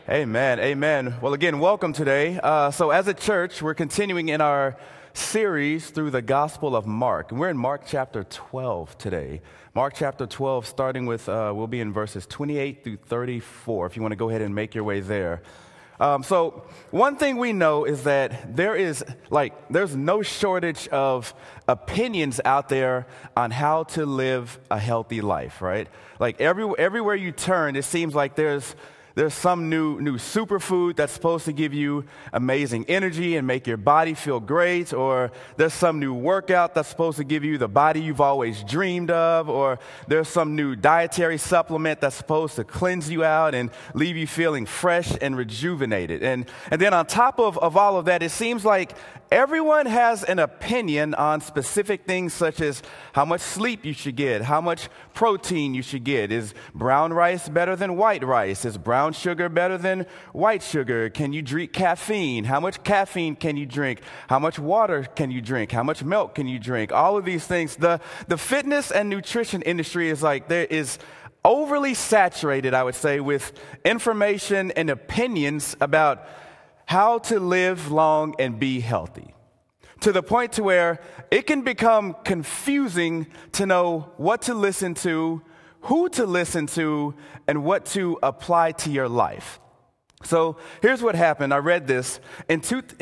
Amen. Amen. Well, again, welcome today. So as a church, we're continuing in our series through the Gospel of Mark. And we're in Mark chapter 12 today. Mark chapter 12, starting with, we'll be in verses 28 through 34, if you want to go ahead and make your way there. So one thing we know is that there's no shortage of opinions out there on how to live a healthy life, right? Like everywhere you turn, it seems like there's some new superfood that's supposed to give you amazing energy and make your body feel great, or there's some new workout that's supposed to give you the body you've always dreamed of, or there's some new dietary supplement that's supposed to cleanse you out and leave you feeling fresh and rejuvenated. And then on top of all of that, it seems like everyone has an opinion on specific things such as how much sleep you should get, how much protein you should get. Is brown rice better than white rice? Is brown sugar better than white sugar? Can you drink caffeine? How much caffeine can you drink? How much water can you drink? How much milk can you drink? All of these things. The fitness and nutrition industry is overly saturated, I would say, with information and opinions about how to live long and be healthy, to the point to where it can become confusing to know what to listen to, who to listen to, and what to apply to your life. So here's what happened. I read this. In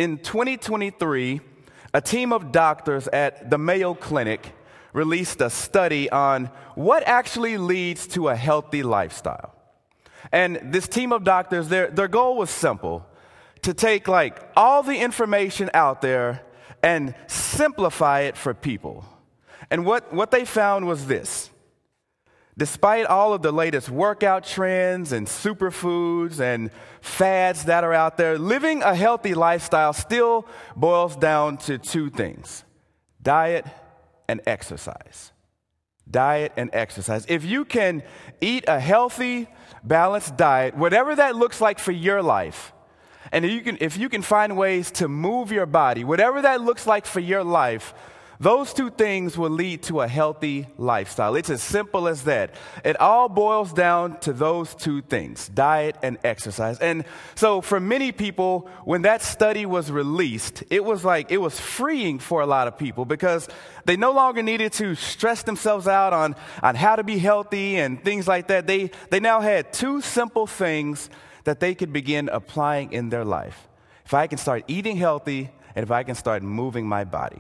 2023, a team of doctors at the Mayo Clinic released a study on what actually leads to a healthy lifestyle. And this team of doctors, their goal was simple: to take all the information out there and simplify it for people. And what they found was this: despite all of the latest workout trends and superfoods and fads that are out there, living a healthy lifestyle still boils down to two things: diet and exercise. Diet and exercise. If you can eat a healthy, balanced diet, whatever that looks like for your life, and if you can find ways to move your body, whatever that looks like for your life, those two things will lead to a healthy lifestyle. It's as simple as that. It all boils down to those two things: diet and exercise. And so for many people, when that study was released, it was freeing for a lot of people, because they no longer needed to stress themselves out on how to be healthy and things like that. They now had two simple things that they could begin applying in their life. If I can start eating healthy, and if I can start moving my body.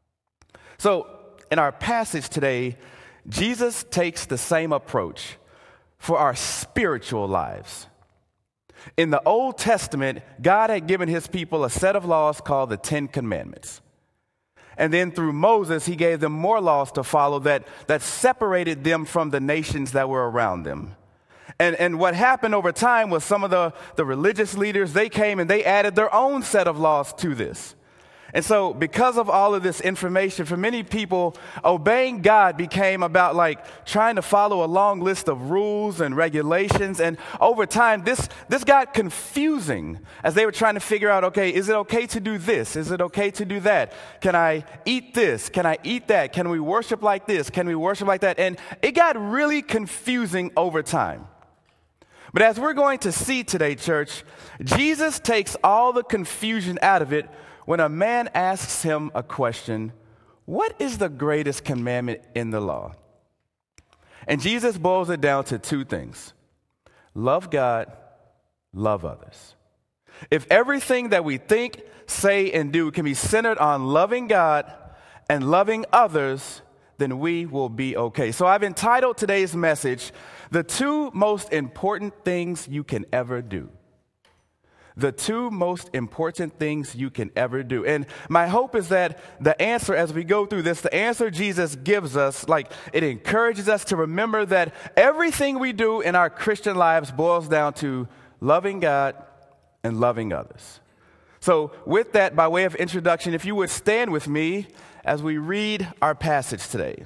So in our passage today, Jesus takes the same approach for our spiritual lives. In the Old Testament, God had given his people a set of laws called the Ten Commandments. And then through Moses, he gave them more laws to follow that separated them from the nations that were around them. And what happened over time was some of the religious leaders, they came and they added their own set of laws to this. And so because of all of this information, for many people, obeying God became about trying to follow a long list of rules and regulations. And over time, this got confusing as they were trying to figure out, okay, is it okay to do this? Is it okay to do that? Can I eat this? Can I eat that? Can we worship like this? Can we worship like that? And it got really confusing over time. But as we're going to see today, church, Jesus takes all the confusion out of it when a man asks him a question: what is the greatest commandment in the law? And Jesus boils it down to two things: love God, love others. If everything that we think, say, and do can be centered on loving God and loving others, then we will be okay. So I've entitled today's message, "The Two Most Important Things You Can Ever Do." The two most important things you can ever do. And my hope is that the answer, as we go through this, the answer Jesus gives us, it encourages us to remember that everything we do in our Christian lives boils down to loving God and loving others. So with that, by way of introduction, if you would stand with me as we read our passage today.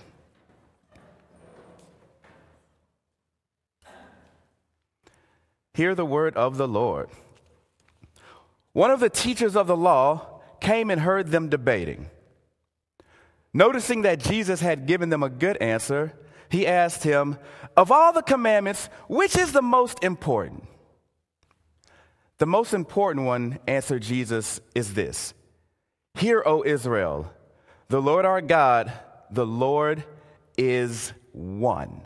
Hear the word of the Lord. One of the teachers of the law came and heard them debating. Noticing that Jesus had given them a good answer, he asked him, "Of all the commandments, which is the most important?" The most important one, answered Jesus, is this. Hear, O Israel, the Lord our God, the Lord is one.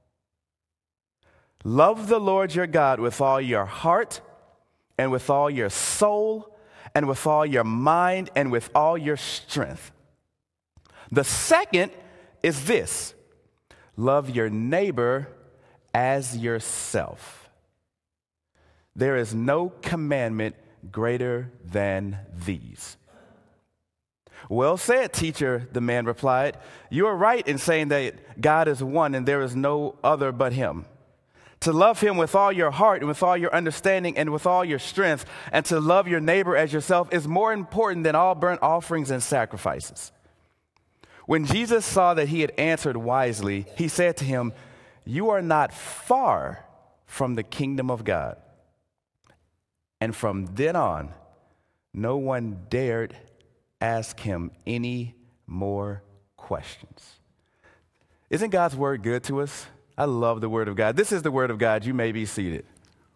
Love the Lord your God with all your heart and with all your soul and with all your mind and with all your strength. The second is this. Love your neighbor as yourself. There is no commandment greater than these. Well said, teacher, the man replied. You are right in saying that God is one and there is no other but him. To love him with all your heart and with all your understanding and with all your strength, and to love your neighbor as yourself is more important than all burnt offerings and sacrifices. When Jesus saw that he had answered wisely, he said to him, you are not far from the kingdom of God. And from then on, no one dared ask him any more questions. Isn't God's word good to us? I love the word of God. This is the word of God. You may be seated.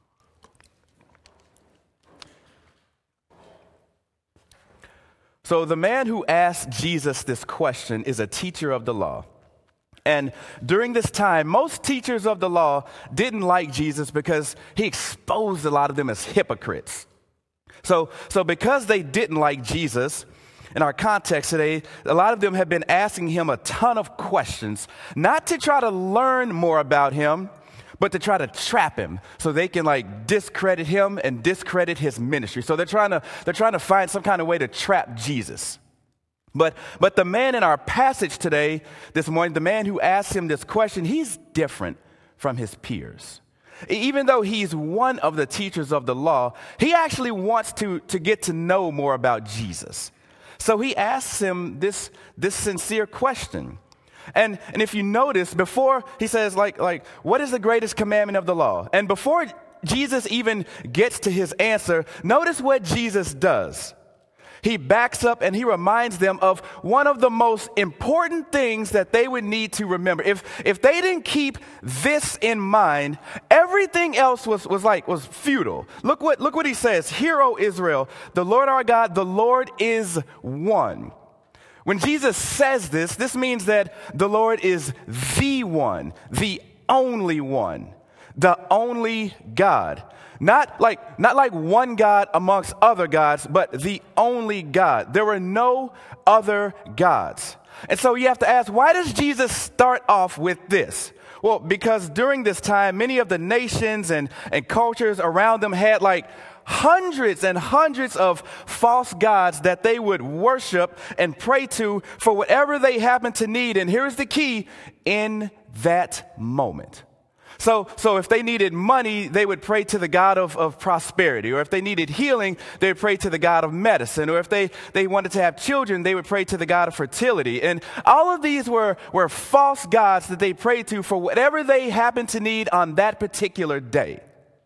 So the man who asked Jesus this question is a teacher of the law. And during this time, most teachers of the law didn't like Jesus because he exposed a lot of them as hypocrites. So because they didn't like Jesus, in our context today, a lot of them have been asking him a ton of questions, not to try to learn more about him, but to try to trap him so they can discredit him and discredit his ministry. So they're trying to find some kind of way to trap Jesus. But the man in our passage today, this morning, the man who asked him this question, he's different from his peers. Even though he's one of the teachers of the law, he actually wants to get to know more about Jesus. So he asks him this sincere question. And if you notice, before he says, what is the greatest commandment of the law? And before Jesus even gets to his answer, notice what Jesus does. He backs up and he reminds them of one of the most important things that they would need to remember. If they didn't keep this in mind, everything else was futile. Look what he says. Hear, O Israel, the Lord our God, the Lord is one. When Jesus says this means that the Lord is the one, the only one, the only God. Not like one God amongst other gods, but the only God. There were no other gods. And so you have to ask, why does Jesus start off with this? Well, because during this time, many of the nations and cultures around them had hundreds and hundreds of false gods that they would worship and pray to for whatever they happened to need. And here's the key, in that moment. So if they needed money, they would pray to the God of prosperity. Or if they needed healing, they would pray to the God of medicine. Or if they wanted to have children, they would pray to the God of fertility. And all of these were false gods that they prayed to for whatever they happened to need on that particular day.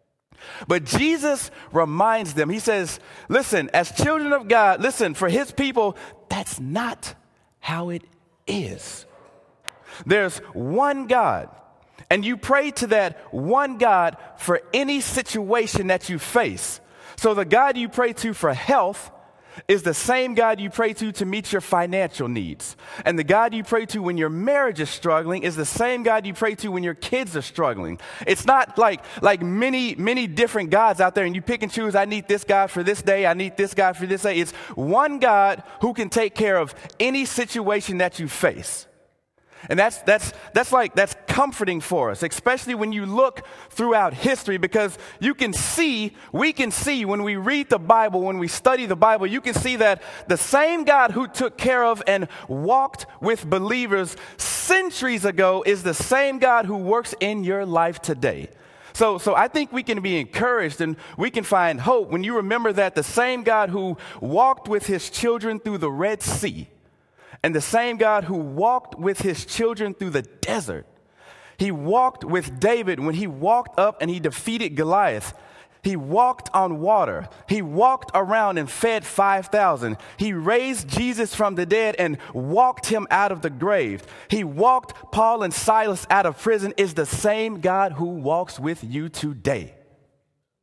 But Jesus reminds them, he says, listen, as children of God, listen, for his people, that's not how it is. There's one God. And you pray to that one God for any situation that you face. So the God you pray to for health is the same God you pray to meet your financial needs. And the God you pray to when your marriage is struggling is the same God you pray to when your kids are struggling. It's not like many different gods out there and you pick and choose, I need this God for this day, I need this God for this day. It's one God who can take care of any situation that you face. And that's comforting for us, especially when you look throughout history, because we can see when we read the Bible, when we study the Bible, you can see that the same God who took care of and walked with believers centuries ago is the same God who works in your life today. So I think we can be encouraged and we can find hope when you remember that the same God who walked with his children through the Red Sea, and the same God who walked with his children through the desert. He walked with David when he walked up and he defeated Goliath. He walked on water. He walked around and fed 5,000. He raised Jesus from the dead and walked him out of the grave. He walked Paul and Silas out of prison. Is the same God who walks with you today.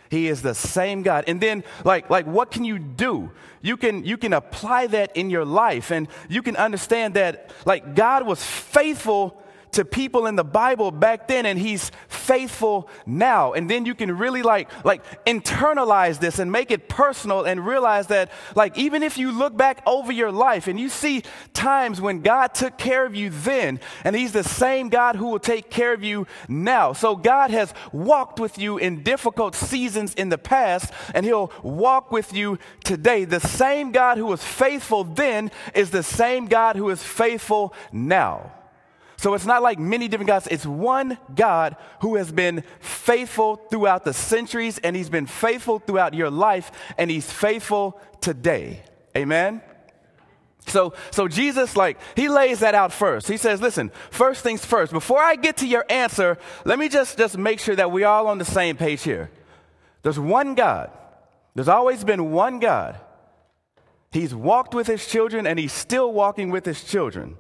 He is the same God. And then, like what can you do? You can apply that in your life, and you can understand that, like, God was faithful to people in the Bible back then, and he's faithful now. And then you can really like internalize this and make it personal and realize that, like, even if you look back over your life and you see times when God took care of you then, and he's the same God who will take care of you now. So God has walked with you in difficult seasons in the past, and he'll walk with you today. The same God who was faithful then is the same God who is faithful now. So it's not like many different gods. It's one God who has been faithful throughout the centuries, and he's been faithful throughout your life, and he's faithful today. Amen? So Jesus, he lays that out first. He says, listen, first things first. Before I get to your answer, let me just make sure that we're all on the same page here. There's one God. There's always been one God. He's walked with his children, and he's still walking with his children.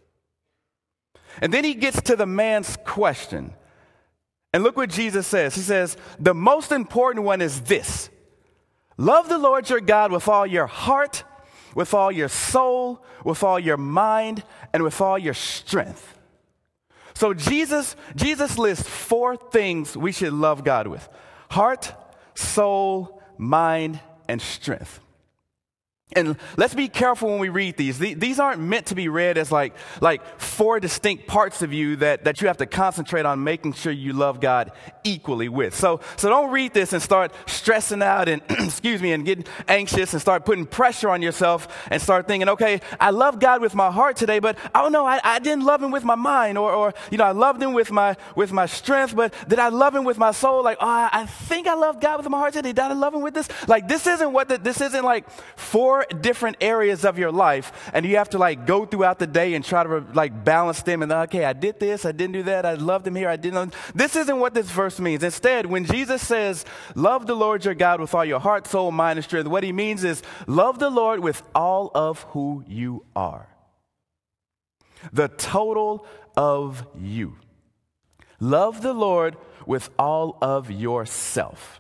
And then he gets to the man's question. And look what Jesus says. He says, the most important one is this: love the Lord your God with all your heart, with all your soul, with all your mind, and with all your strength. So Jesus lists 4 things we should love God with: heart, soul, mind, and strength. And let's be careful when we read these. These aren't meant to be read as like 4 distinct parts of you that you have to concentrate on making sure you love God equally with. So don't read this and start stressing out and and getting anxious and start putting pressure on yourself and start thinking, okay, I love God with my heart today, but oh no, I didn't love him with my mind, or I loved him with my strength, but did I love him with my soul? Like, oh, I think I love God with my heart today. Did I love him with this? Like, this isn't like 4 different areas of your life, and you have to go throughout the day and try to balance them, and okay, I did this, I didn't do that, I loved him here, I didn't. This isn't what this verse means. Instead, when Jesus says love the Lord your God with all your heart, soul, mind, and strength, what he means is love the Lord with all of who you are, the total of you. Love the Lord with all of yourself.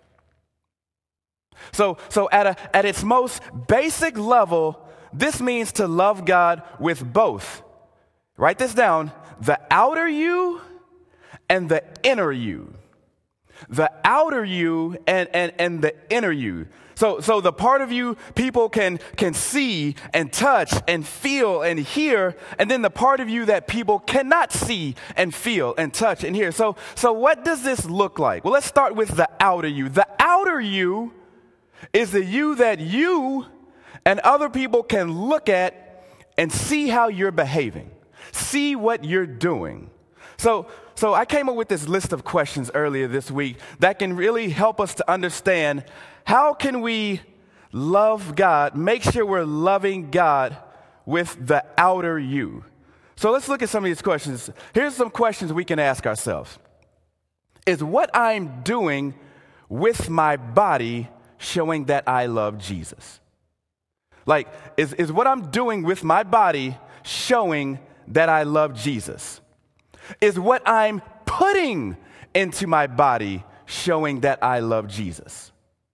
So at its most basic level, this means to love God with both. Write this down: the outer you and the inner you. The outer you and the inner you. So the part of you people can see and touch and feel and hear, and then the part of you that people cannot see and feel and touch and hear. So what does this look like? Well, let's start with the outer you. The outer you is the you that you and other people can look at and see how you're behaving, see what you're doing. So I came up with this list of questions earlier this week that can really help us to understand how can we love God, make sure we're loving God with the outer you. So let's look at some of these questions. Here's some questions we can ask ourselves. Is what I'm doing with my body showing that I love Jesus? Like, is what I'm doing with my body showing that I love Jesus? Is what I'm putting into my body showing that I love Jesus?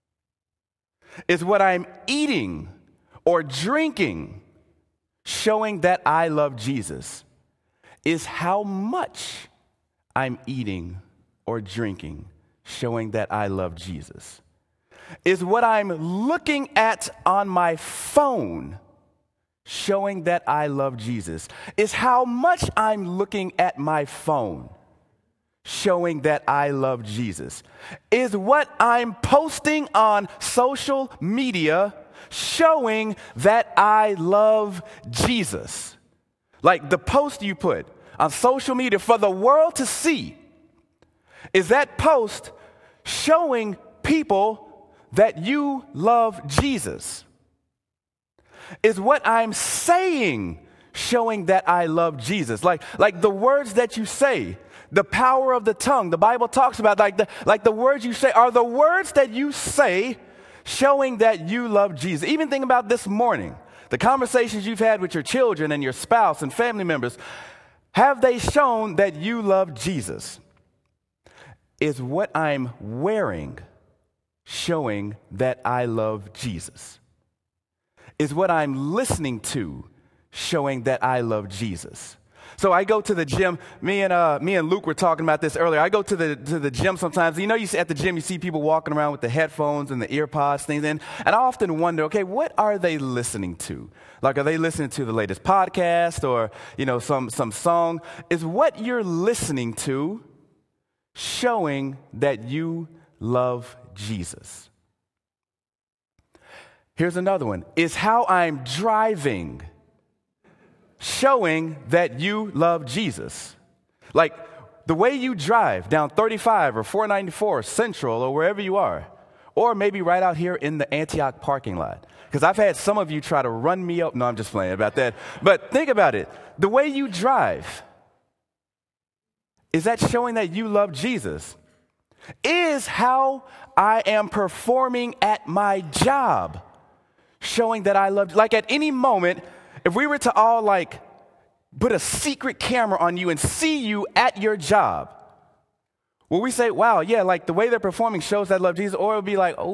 Is what I'm eating or drinking showing that I love Jesus? Is how much I'm eating or drinking showing that I love Jesus? Is what I'm looking at on my phone showing that I love Jesus? Is how much I'm looking at my phone showing that I love Jesus? Is what I'm posting on social media showing that I love Jesus? Like the post you put on social media for the world to see, is that post showing people that you love Jesus? Is what I'm saying showing that I love Jesus? Like the words that you say, the power of the tongue. The Bible talks about like the words you say. Are the words that you say showing that you love Jesus? Even think about this morning, the conversations you've had with your children and your spouse and family members. Have they shown that you love Jesus? Is what I'm wearing showing that I love Jesus? Is what I'm listening to showing that I love Jesus? So I go to the gym. Me and Luke were talking about this earlier. I go to the gym sometimes. You know, at the gym, you see people walking around with the headphones and the ear pods, things in. And I often wonder, okay, what are they listening to? Like, are they listening to the latest podcast or, some song? Is what you're listening to showing that you love Jesus? Here's another one. Is how I'm driving showing that you love Jesus? Like the way you drive down 35 or 494 Central or wherever you are, or maybe right out here in the Antioch parking lot. Because I've had some of you try to run me up. No, I'm just playing about that. But think about it. The way you drive, is that showing that you love Jesus? Is how I am performing at my job showing that I love? Like at any moment, if we were to all put a secret camera on you and see you at your job, will we say, wow, yeah, like the way they're performing shows that I love Jesus? Or it'll be like,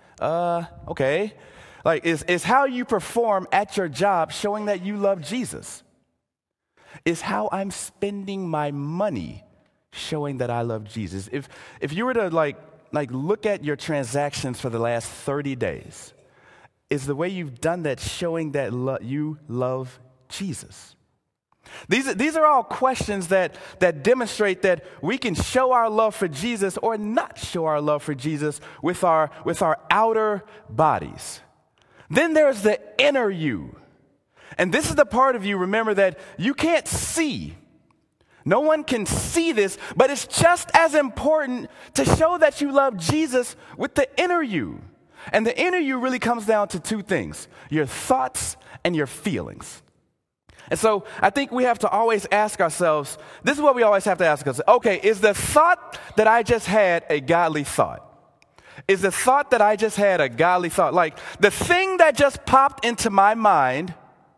okay. Like is how you perform at your job showing that you love Jesus? Is how I'm spending my money showing that I love Jesus? If you were to look at your transactions for the last 30 days, is the way you've done that showing that you love Jesus? These are all questions that demonstrate that we can show our love for Jesus or not show our love for Jesus with our outer bodies. Then there's the inner you. And this is the part of you, remember, that you can't see. No one can see this, but it's just as important to show that you love Jesus with the inner you. And the inner you really comes down to two things: your thoughts and your feelings. And so I think we have to always ask ourselves, this is what we always have to ask ourselves. Okay, is the thought that I just had a godly thought? Is the thought that I just had a godly thought? Like the thing that just popped into my mind,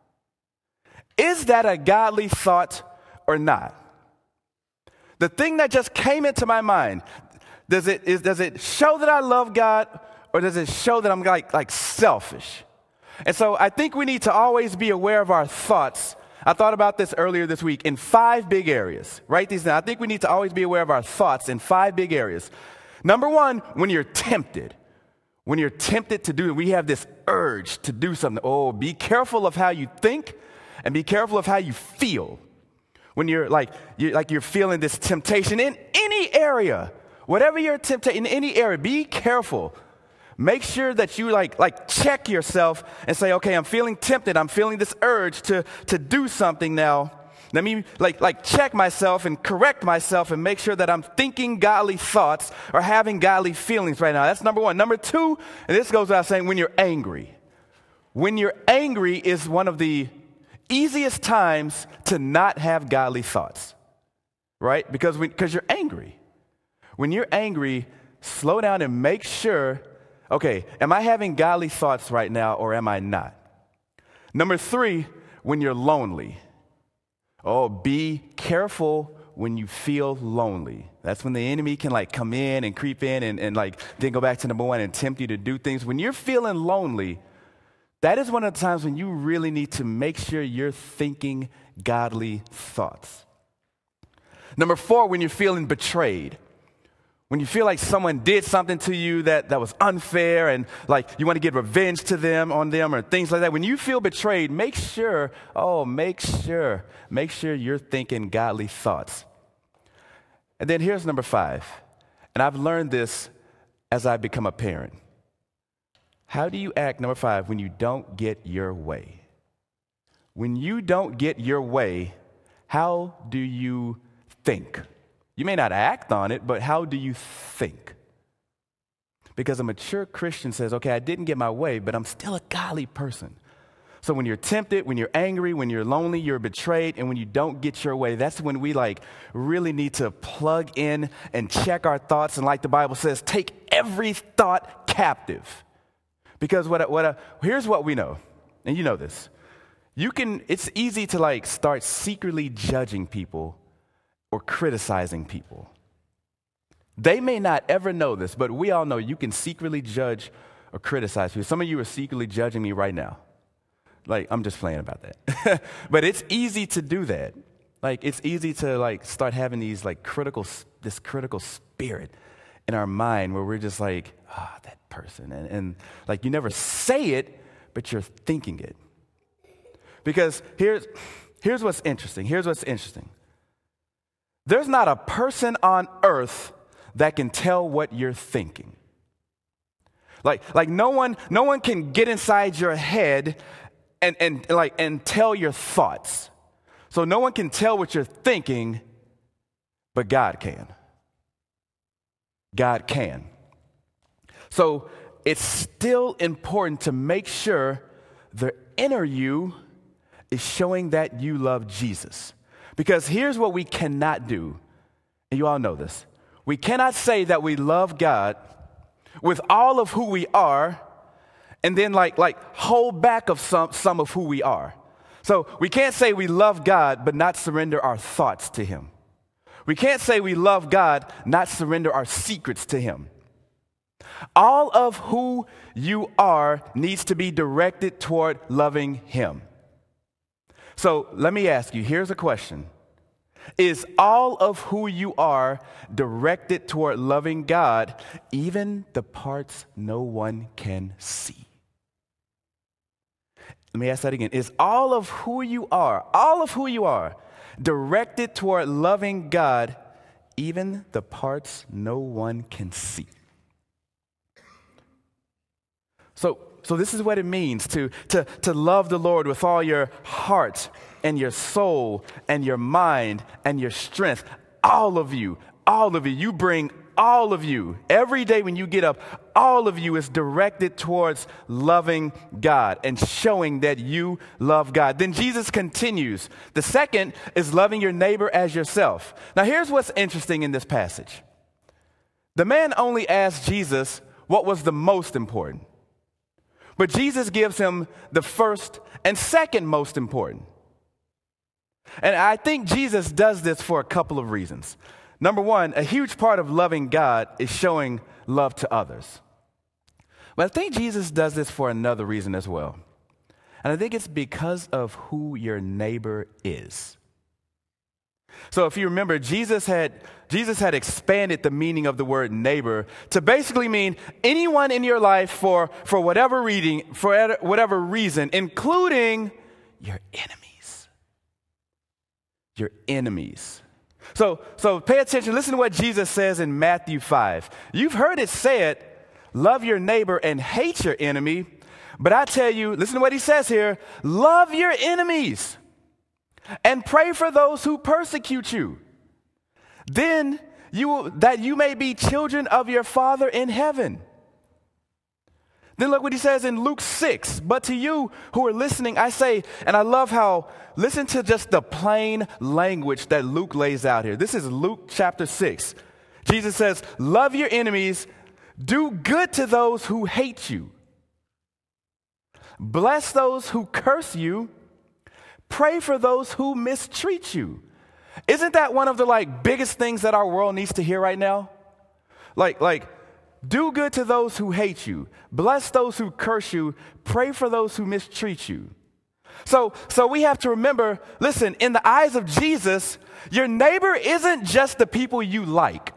is that a godly thought or not? The thing that just came into my mind, does it show that I love God, or does it show that I'm like selfish? And so I think we need to always be aware of our thoughts. I thought about this earlier this week in 5 big areas. Write these down. I think we need to always be aware of our thoughts in 5 big areas. Number 1, when you're tempted. When you're tempted to do it, we have this urge to do something. Oh, be careful of how you think and be careful of how you feel. When you're feeling this temptation in any area, whatever you're tempted in any area, be careful. Make sure that you check yourself and say, okay, I'm feeling tempted. I'm feeling this urge to do something now. Let me check myself and correct myself and make sure that I'm thinking godly thoughts or having godly feelings right now. That's number 1. Number 2, and this goes without saying, when you're angry. When you're angry is one of the easiest times to not have godly thoughts, right? Because you're angry. When you're angry, slow down and make sure, okay, am I having godly thoughts right now or am I not? Number 3, when you're lonely. Oh, be careful when you feel lonely. That's when the enemy can come in and creep in and then go back to number 1 and tempt you to do things. When you're feeling lonely, that is one of the times when you really need to make sure you're thinking godly thoughts. Number 4, when you're feeling betrayed. When you feel like someone did something to you that was unfair and you want to get revenge on them or things like that. When you feel betrayed, make sure you're thinking godly thoughts. And then here's number 5. And I've learned this as I become a parent. How do you act, number 5, when you don't get your way? When you don't get your way, how do you think? You may not act on it, but how do you think? Because a mature Christian says, okay, I didn't get my way, but I'm still a godly person. So when you're tempted, when you're angry, when you're lonely, you're betrayed, and when you don't get your way, that's when we really need to plug in and check our thoughts. And like the Bible says, take every thought captive. Because here's what we know, and you know this. It's easy to start secretly judging people or criticizing people. They may not ever know this, but we all know you can secretly judge or criticize people. Some of you are secretly judging me right now. Like, I'm just playing about that. But it's easy to do that. Like, it's easy to, like, start having these, like, this critical spirit in our mind where we're just like, that person. And, like, you never say it, but you're thinking it. Because here's what's interesting. Here's what's interesting. There's not a person on earth that can tell what you're thinking. Like no one can get inside your head and tell your thoughts. So no one can tell what you're thinking, but God can. God can. So it's still important to make sure the inner you is showing that you love Jesus. Because here's what we cannot do, and you all know this. We cannot say that we love God with all of who we are and then like hold back of some of who we are. So we can't say we love God but not surrender our thoughts to him. We can't say we love God, not surrender our secrets to him. All of who you are needs to be directed toward loving him. So let me ask you, here's a question. Is all of who you are directed toward loving God, even the parts no one can see? Let me ask that again. Is all of who you are directed toward loving God, even the parts no one can see? So this is what it means to love the Lord with all your heart and your soul and your mind and your strength. All of you, you bring all of you. Every day when you get up, all of you is directed towards loving God and showing that you love God. Then Jesus continues. The second is loving your neighbor as yourself. Now here's what's interesting in this passage. The man only asked Jesus what was the most important. But Jesus gives him the first and second most important. And I think Jesus does this for a couple of reasons. Number one, a huge part of loving God is showing love to others. But I think Jesus does this for another reason as well. And I think it's because of who your neighbor is. So if you remember, Jesus had expanded the meaning of the word neighbor to basically mean anyone in your life for whatever reason, including your enemies. Your enemies. So pay attention. Listen to what Jesus says in Matthew 5. You've heard it said, love your neighbor and hate your enemy. But I tell you, listen to what he says here, love your enemies and pray for those who persecute you. Then that you may be children of your Father in heaven. Then look what he says in Luke 6. But to you who are listening, I say, and I love how, listen to just the plain language that Luke lays out here. This is Luke chapter 6. Jesus says, love your enemies, do good to those who hate you. Bless those who curse you. Pray for those who mistreat you. Isn't that one of the biggest things that our world needs to hear right now? Like do good to those who hate you. Bless those who curse you. Pray for those who mistreat you. So we have to remember, listen, in the eyes of Jesus, your neighbor isn't just the people you like.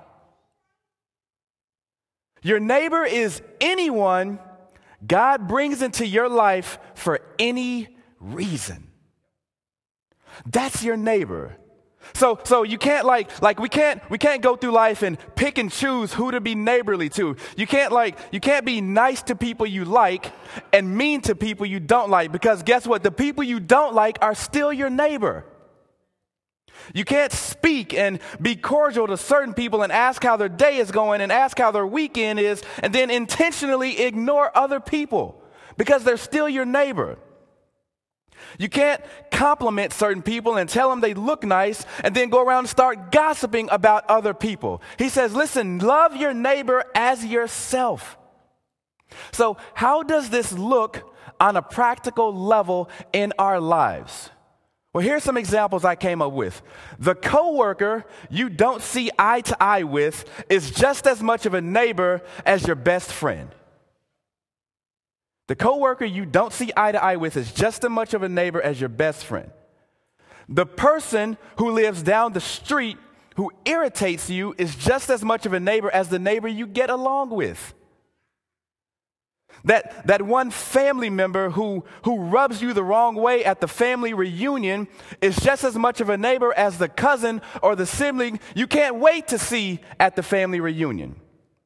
Your neighbor is anyone God brings into your life for any reason. That's your neighbor. So you can't we can't go through life and pick and choose who to be neighborly to. You can't be nice to people you like and mean to people you don't like, because guess what? The people you don't like are still your neighbor. You can't speak and be cordial to certain people and ask how their day is going and ask how their weekend is and then intentionally ignore other people because they're still your neighbor. You can't compliment certain people and tell them they look nice and then go around and start gossiping about other people. He says, listen, love your neighbor as yourself. So how does this look on a practical level in our lives? Well, here's some examples I came up with. The coworker you don't see eye to eye with is just as much of a neighbor as your best friend. The coworker you don't see eye to eye with is just as much of a neighbor as your best friend. The person who lives down the street who irritates you is just as much of a neighbor as the neighbor you get along with. That one family member who rubs you the wrong way at the family reunion is just as much of a neighbor as the cousin or the sibling you can't wait to see at the family reunion.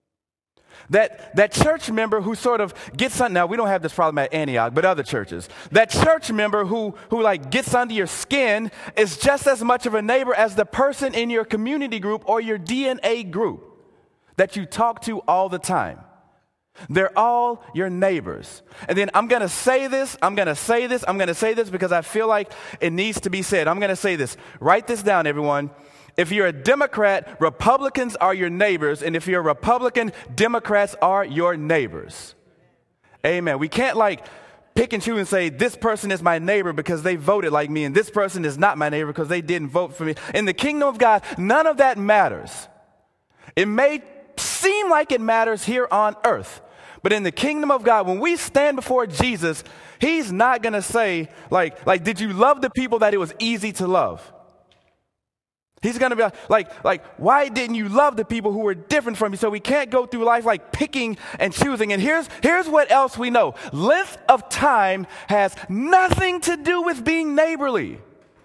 That church member who sort of gets on, now we don't have this problem at Antioch, but other churches. That church member who like gets under your skin is just as much of a neighbor as the person in your community group or your DNA group that you talk to all the time. They're all your neighbors. And then I'm going to say this because I feel like it needs to be said. I'm going to say this. Write this down, everyone. If you're a Democrat, Republicans are your neighbors. And if you're a Republican, Democrats are your neighbors. Amen. We can't like pick and choose and say, this person is my neighbor because they voted like me, and this person is not my neighbor because they didn't vote for me. In the kingdom of God, none of that matters. It may seem like it matters here on earth. But in the kingdom of God, when we stand before Jesus, he's not going to say, like, did you love the people that it was easy to love? He's going to be like, why didn't you love the people who were different from you? So we can't go through life like picking and choosing. And here's what else we know. Length of time has nothing to do with being neighborly.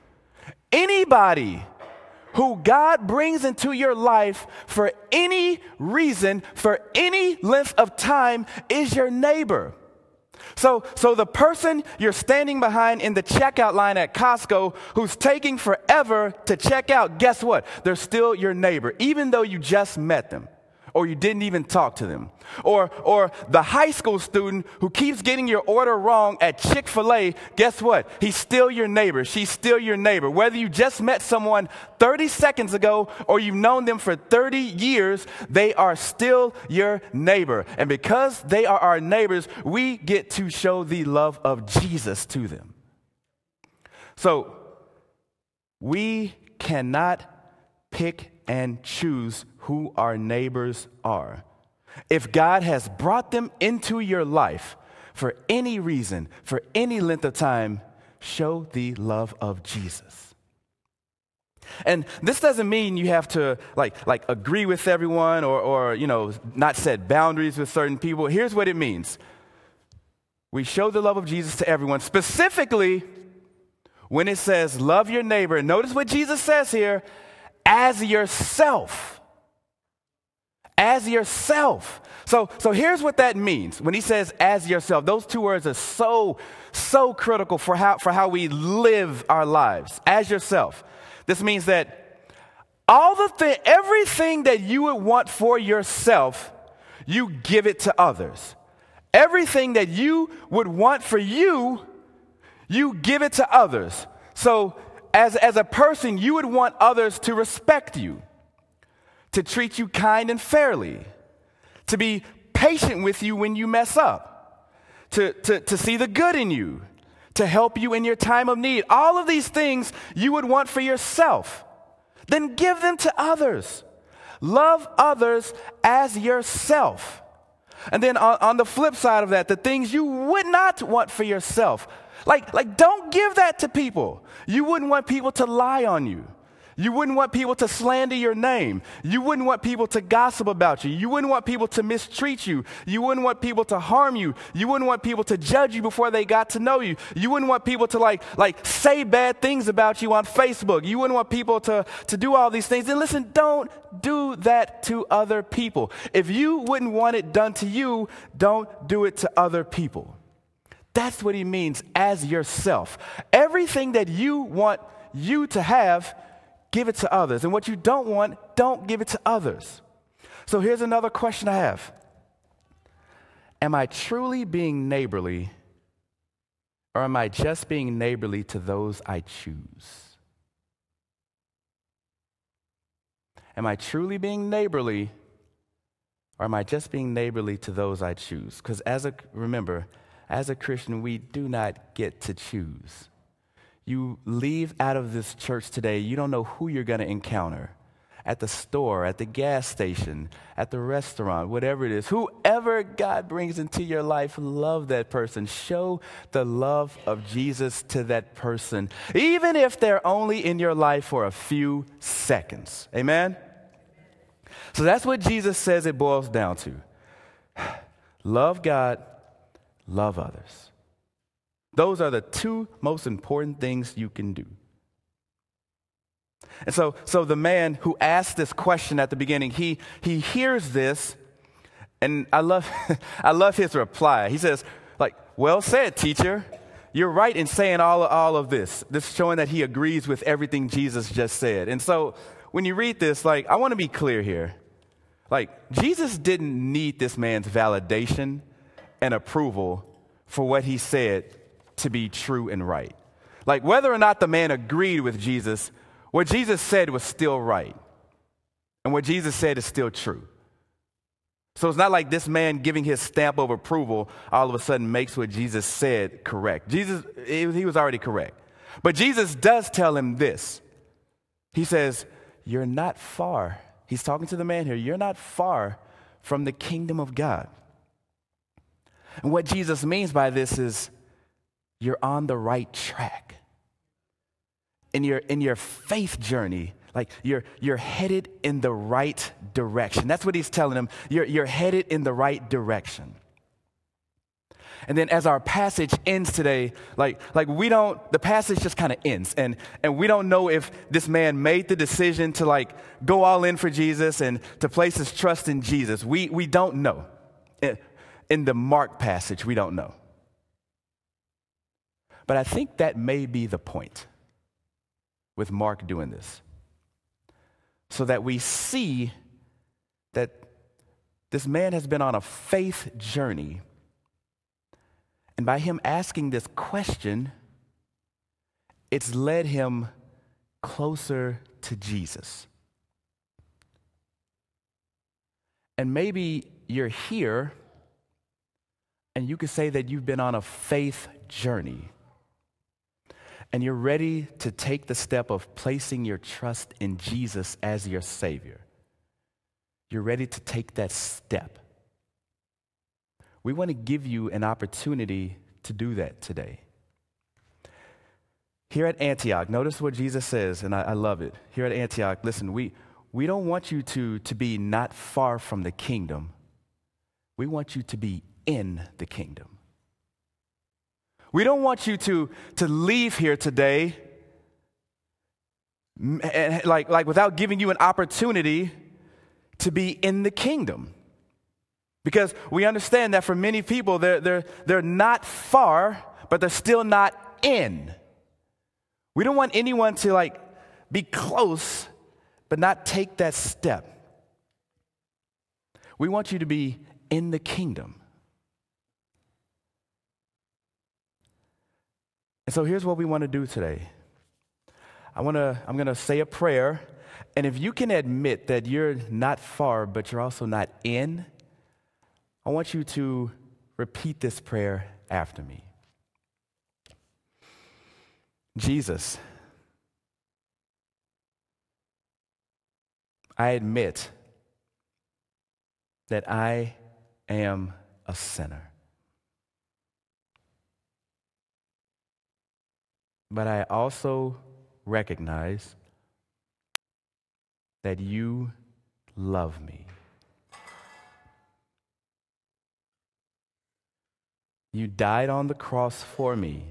Anybody who God brings into your life for any reason, for any length of time, is your neighbor. So the person you're standing behind in the checkout line at Costco who's taking forever to check out, guess what? They're still your neighbor, even though you just met them or you didn't even talk to them. Or the high school student who keeps getting your order wrong at Chick-fil-A, guess what? He's still your neighbor. She's still your neighbor. Whether you just met someone 30 seconds ago or you've known them for 30 years, they are still your neighbor. And because they are our neighbors, we get to show the love of Jesus to them. So we cannot pick and choose who our neighbors are. If God has brought them into your life for any reason, for any length of time, show the love of Jesus. And this doesn't mean you have to like agree with everyone or not set boundaries with certain people. Here's what it means. We show the love of Jesus to everyone, specifically when it says love your neighbor. Notice what Jesus says here, as yourself. As yourself. So here's what that means when he says as yourself. Those two words are so critical for how we live our lives. As yourself. This means that everything that you would want for yourself, you give it to others. Everything that you would want for you, you give it to others. So as a person, you would want others to respect you, to treat you kind and fairly, to be patient with you when you mess up, to see the good in you, to help you in your time of need. All of these things you would want for yourself. Then give them to others. Love others as yourself. And then on the flip side of that, the things you would not want for yourself. Like don't give that to people. You wouldn't want people to lie on you. You wouldn't want people to slander your name. You wouldn't want people to gossip about you. You wouldn't want people to mistreat you. You wouldn't want people to harm you. You wouldn't want people to judge you before they got to know you. You wouldn't want people to like say bad things about you on Facebook. You wouldn't want people to do all these things. And listen, don't do that to other people. If you wouldn't want it done to you, don't do it to other people. That's what he means, as yourself. Everything that you want you to have, give it to others. And what you don't want, don't give it to others. So here's another question I have. Am I truly being neighborly, or am I just being neighborly to those I choose? Am I truly being neighborly, or am I just being neighborly to those I choose? Because remember, as a Christian, we do not get to choose. You leave out of this church today, you don't know who you're going to encounter at the store, at the gas station, at the restaurant, whatever it is. Whoever God brings into your life, love that person. Show the love of Jesus to that person, even if they're only in your life for a few seconds. Amen? So that's what Jesus says it boils down to. Love God, love others. Those are the two most important things you can do. And so the man who asked this question at the beginning, he hears this, and I love I love his reply. He says, like, well said, teacher. You're right in saying all of this. This is showing that he agrees with everything Jesus just said. And so when you read this, like, I want to be clear here. Like, Jesus didn't need this man's validation and approval for what he said to be true and right. Like, whether or not the man agreed with Jesus, what Jesus said was still right. And what Jesus said is still true. So it's not like this man giving his stamp of approval all of a sudden makes what Jesus said correct. He was already correct. But Jesus does tell him this. He says, you're not far. He's talking to the man here. You're not far from the kingdom of God. And what Jesus means by this is you're on the right track. In your faith journey, like you're headed in the right direction. That's what he's telling him. You're headed in the right direction. And then as our passage ends today, the passage just kind of ends. And we don't know if this man made the decision to go all in for Jesus and to place his trust in Jesus. We don't know. In the Mark passage, we don't know. But I think that may be the point with Mark doing this. So that we see that this man has been on a faith journey. And by him asking this question, it's led him closer to Jesus. And maybe you're here and you could say that you've been on a faith journey. And you're ready to take the step of placing your trust in Jesus as your Savior. You're ready to take that step. We want to give you an opportunity to do that today. Here at Antioch, notice what Jesus says, and I love it. Here at Antioch, listen, we don't want you to be not far from the kingdom. We want you to be in the kingdom. We don't want you to leave here today and without giving you an opportunity to be in the kingdom. Because we understand that for many people, they're not far, but they're still not in. We don't want anyone to be close, but not take that step. We want you to be in the kingdom. And so here's what we want to do today. I'm going to say a prayer, and if you can admit that you're not far, but you're also not in, I want you to repeat this prayer after me. Jesus, I admit that I am a sinner. But I also recognize that you love me. You died on the cross for me,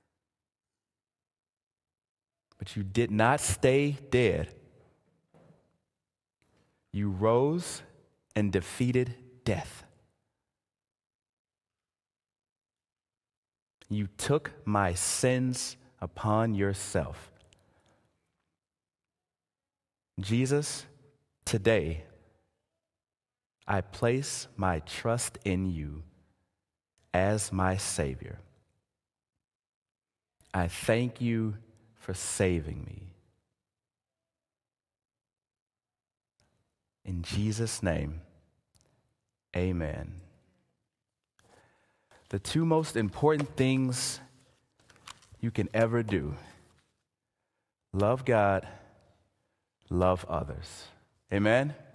but you did not stay dead. You rose and defeated death. You took my sins upon yourself. Jesus, today, I place my trust in you as my Savior. I thank you for saving me. In Jesus' name, amen. The two most important things you can ever do love God, love others. Amen?